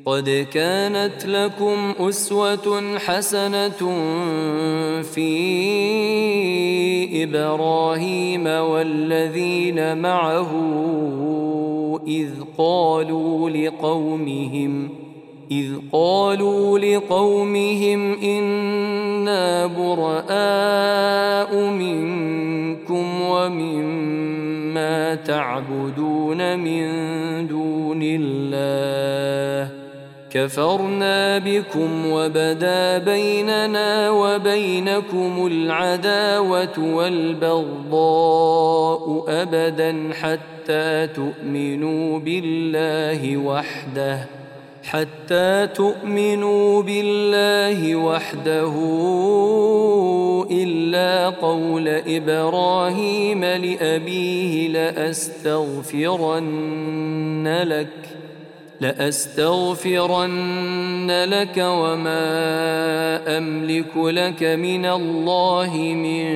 قد كانت لكم أسوة حسنة في إبراهيم والذين معه إذ قالوا لقومهم إنا براء منكم ومما تعبدون من دون الله كفرنا بكم وبدا بيننا وبينكم العداوة والبغضاء أبدا حتى تؤمنوا بالله وحده إلا قول إبراهيم لأبيه لأستغفرن لك وما أملك لك من الله من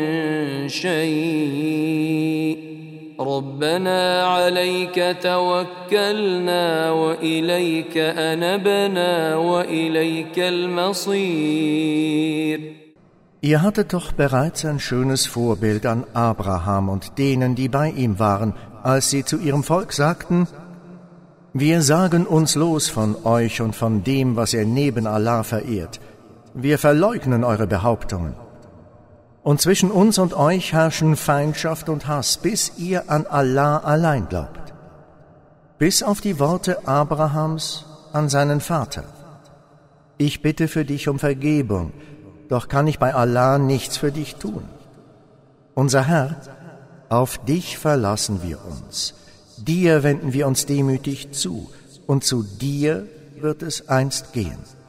شيء ربنا عليك توكلنا وإليك أنبنا وإليك المصير. Ihr hattet doch bereits ein schönes Vorbild an Abraham und denen, die bei ihm waren, als sie zu ihrem Volk sagten: Wir sagen uns los von euch und von dem, was ihr neben Allah verehrt. Wir verleugnen eure Behauptungen. Und zwischen uns und euch herrschen Feindschaft und Hass, bis ihr an Allah allein glaubt. Bis auf die Worte Abrahams an seinen Vater: Ich bitte für dich um Vergebung, doch kann ich bei Allah nichts für dich tun. Unser Herr, auf dich verlassen wir uns. Dir wenden wir uns demütig zu, und zu dir wird es einst gehen.